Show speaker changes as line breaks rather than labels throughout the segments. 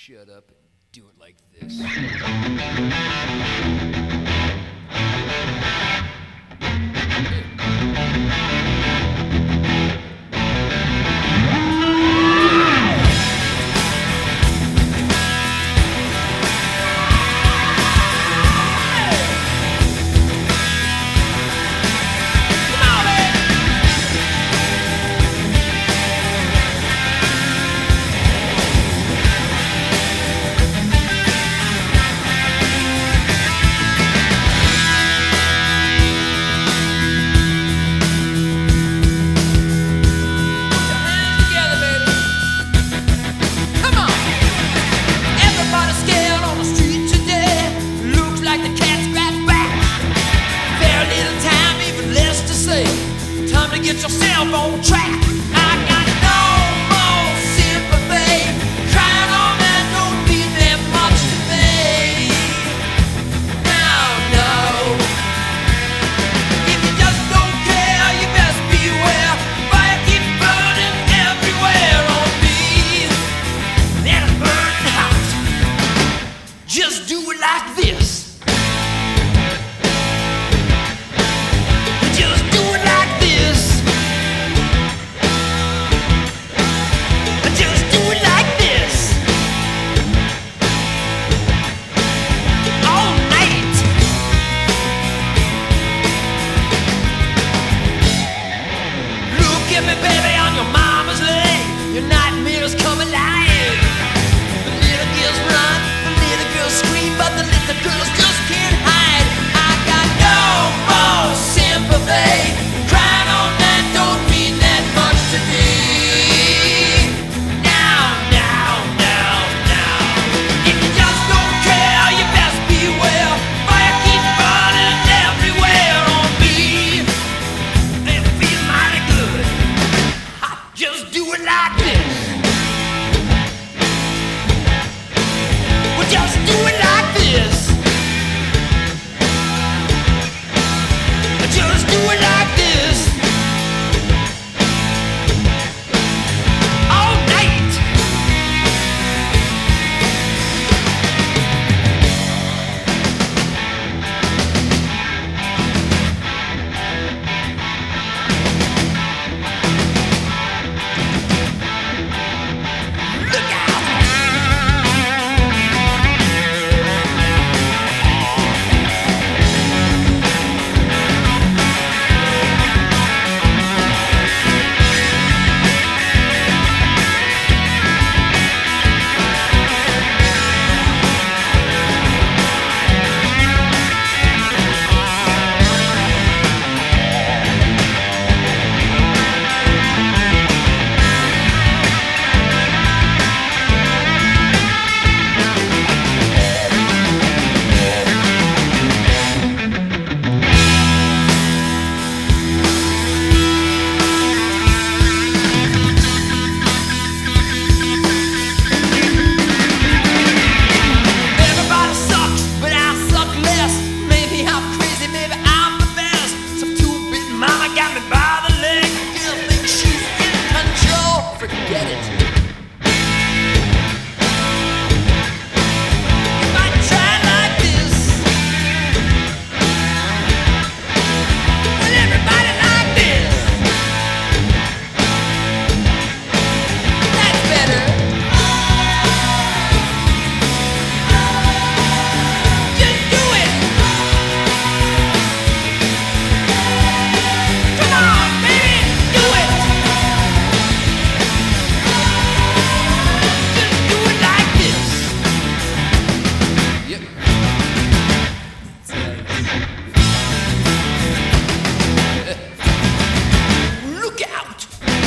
shut up and do it like this.
Get yourself on track. I got no more sympathy. Trying on that don't mean that much to me. No. If you just don't care, you best beware. Fire keeps burning everywhere on me. Let it burn hot. Just do it like this. Baby, on your mama's leg, your nightmares come alive. The little girls run, the little girls scream, but the little girls just can't hide. I got no more sympathy. Crying on that don't mean that much to me. Now. If you just don't care, you best beware. Fire keeps burning everywhere on me. It feels mighty good. Just do it like this. Well, just do it like this. Just do it like this. All night. Look out! Everybody sucks, but I suck less. Maybe I'm crazy, maybe I'm the best. Some two-bit mama got me by the leg. Still think she's in control. Forget it. If I try like this, will everybody like this? That's better. Just do it. Come on, baby, do it. Just do it like this.
Yep.
Look out.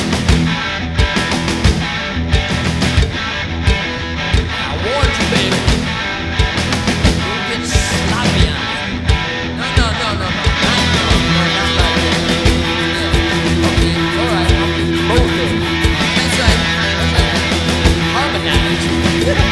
I warned you, baby. Don't get sloppy on me. No. Not no. That's not it. Yeah. Okay, alright. Okay, both of them. That's right. Harmonize.